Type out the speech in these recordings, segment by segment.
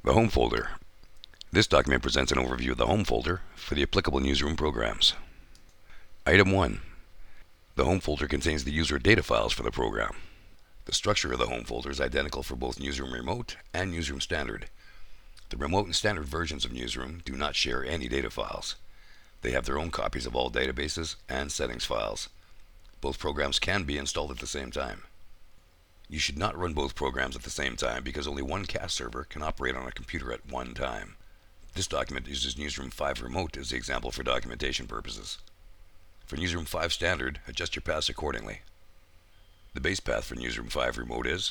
The Home folder. This document presents an overview of the Home folder for the applicable newsroom programs. Item 1. The Home folder contains the user data files for the program. The structure of the Home folder is identical for both Newsroom Remote and Newsroom Standard. The Remote and Standard versions of Newsroom do not share any data files. They have their own copies of all databases and settings files. Both programs can be installed at the same time. You should not run both programs at the same time because only one CAS server can operate on a computer at one time. This document uses Newsroom 5 Remote as the example for documentation purposes. For Newsroom 5 Standard, adjust your paths accordingly. The base path for Newsroom 5 Remote is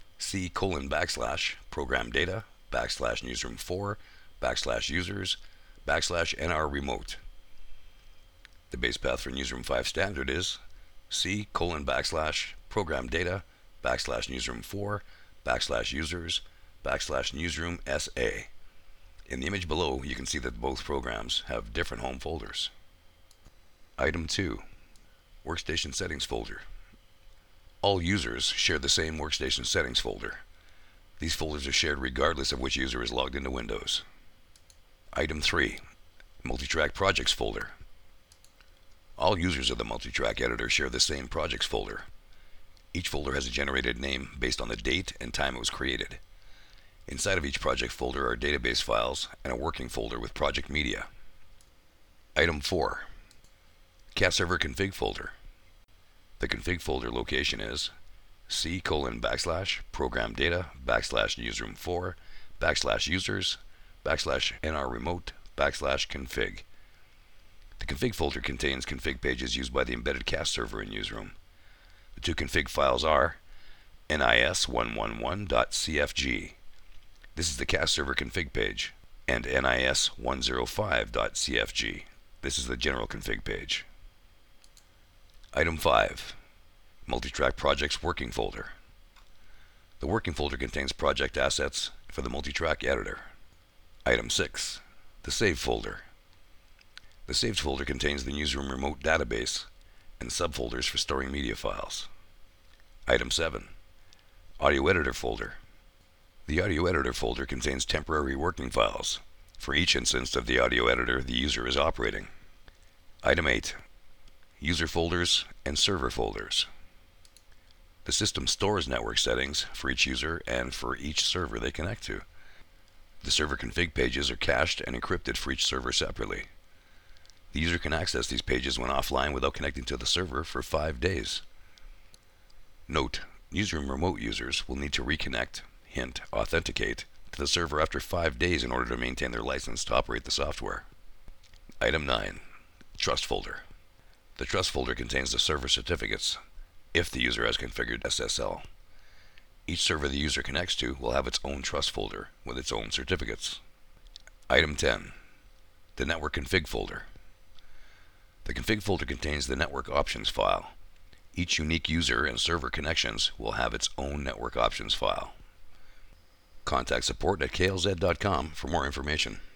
C:\program data \newsroom 4 \users \nr remote. The base path for Newsroom 5 Standard is C:\program data \newsroom 4 \users \newsroom SA. In the image below, you can see that both programs have different home folders. Item 2. Workstation Settings folder. All users share the same Workstation Settings folder. These folders are shared regardless of which user is logged into Windows. Item 3. Multitrack Projects folder. All users of the Multitrack editor share the same Projects folder. Each folder has a generated name based on the date and time it was created. Inside of each project folder are database files and a working folder with project media. Item 4. CAS Server Config folder. The config folder location is C:\program data \newsroom 4 \users \nr remote \config. The config folder contains config pages used by the embedded CAS server in Newsroom. The two config files are nis111.cfg. This is the CAS server config page, and nis105.cfg. This is the general config page. Item 5. Multitrack Projects Working folder. The working folder contains project assets for the Multitrack editor. Item 6. The Save folder. The Saved folder contains the Newsroom Remote database and subfolders for storing media files. Item 7. Audio Editor folder. The Audio Editor folder contains temporary working files for each instance of the audio editor the user is operating. Item 8. User folders and server folders. The system stores network settings for each user and for each server they connect to. The server config pages are cached and encrypted for each server separately. The user can access these pages when offline without connecting to the server for 5 days. Note: Newsroom Remote users will need to reconnect, authenticate, to the server after 5 days in order to maintain their license to operate the software. Item 9. Trust folder. The Trust folder contains the server certificates, if the user has configured SSL. Each server the user connects to will have its own Trust folder with its own certificates. Item 10. The Network Config folder. The config folder contains the network options file. Each unique user and server connections will have its own network options file. Contact support@klz.com for more information.